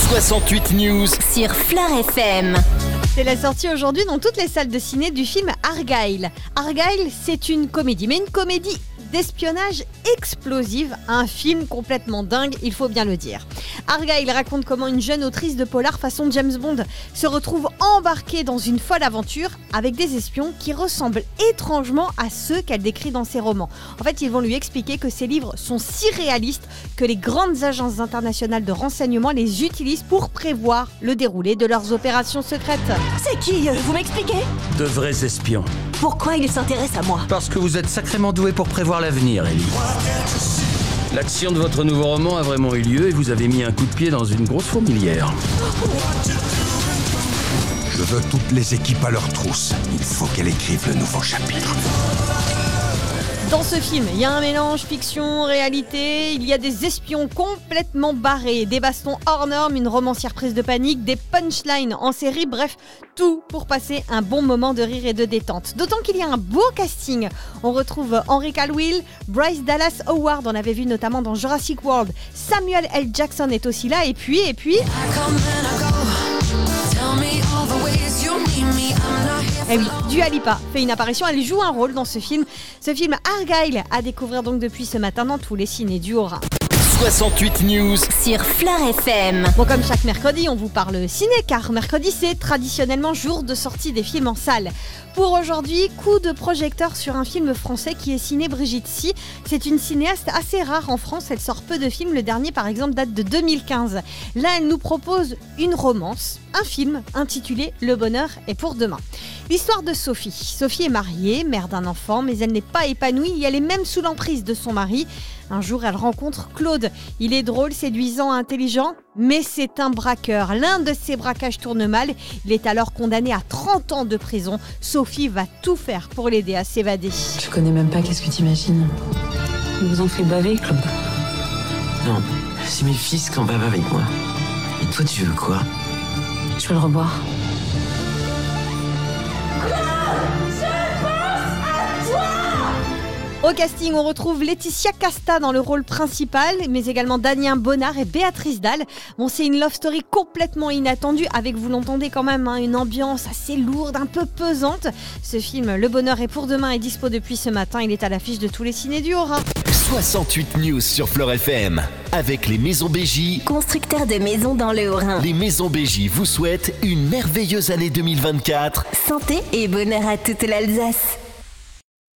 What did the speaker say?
68 News sur Fleur FM. C'est la sortie aujourd'hui dans toutes les salles de ciné du film Argylle. Argylle, c'est une comédie, mais une comédie d'espionnage explosive, un film complètement dingue, il faut bien le dire. Argylle raconte comment une jeune autrice de polar façon James Bond se retrouve embarquée dans une folle aventure avec des espions qui ressemblent étrangement à ceux qu'elle décrit dans ses romans. En fait, ils vont lui expliquer que ses livres sont si réalistes que les grandes agences internationales de renseignement les utilisent pour prévoir le déroulé de leurs opérations secrètes. C'est qui, vous m'expliquez? De vrais espions. Pourquoi il s'intéresse à moi? Parce que vous êtes sacrément doué pour prévoir l'avenir, Ellie. L'action de votre nouveau roman a vraiment eu lieu et vous avez mis un coup de pied dans une grosse fourmilière. Je veux toutes les équipes à leur trousse. Il faut qu'elle écrive le nouveau chapitre. Dans ce film, il y a un mélange fiction, réalité, il y a des espions complètement barrés, des bastons hors normes, une romancière prise de panique, des punchlines en série, bref, tout pour passer un bon moment de rire et de détente. D'autant qu'il y a un beau casting. On retrouve Henry Cavill, Bryce Dallas Howard, on avait vu notamment dans Jurassic World, Samuel L. Jackson est aussi là, et puis... Eh oui, Dua Lipa fait une apparition, elle joue un rôle dans ce film. Ce film Argylle à découvrir donc depuis ce matin dans tous les ciné du Haut-Rhin. 68 News Sur Fleur FM. Bon, comme chaque mercredi, on vous parle ciné, car mercredi, c'est traditionnellement jour de sortie des films en salle. Pour aujourd'hui, coup de projecteur sur un film français qui est signé Brigitte Si. C'est une cinéaste assez rare en France, elle sort peu de films. Le dernier, par exemple, date de 2015. Là, elle nous propose une romance, un film intitulé Le bonheur est pour demain. L'histoire de Sophie. Sophie est mariée, mère d'un enfant, mais elle n'est pas épanouie et elle est même sous l'emprise de son mari. Un jour, elle rencontre Claude. Il est drôle, séduisant, intelligent, mais c'est un braqueur. L'un de ses braquages tourne mal. Il est alors condamné à 30 ans de prison. Sophie va tout faire pour l'aider à s'évader. Je connais même pas, qu'est-ce que t'imagines? Ils vous ont fait baver, Claude? Non, c'est mes fils qui en bavent avec moi. Et toi, tu veux quoi? Je veux le revoir. Au casting, on retrouve Laetitia Casta dans le rôle principal, mais également Damien Bonnard et Béatrice Dalle. Bon, c'est une love story complètement inattendue, avec, vous l'entendez quand même, une ambiance assez lourde, un peu pesante. Ce film, Le bonheur est pour demain, est dispo depuis ce matin. Il est à l'affiche de tous les ciné du Haut-Rhin. 68 News sur Fleur FM avec les Maisons Béji. Constructeur de maisons dans le Haut-Rhin. Les Maisons Béji vous souhaitent une merveilleuse année 2024. Santé et bonheur à toute l'Alsace.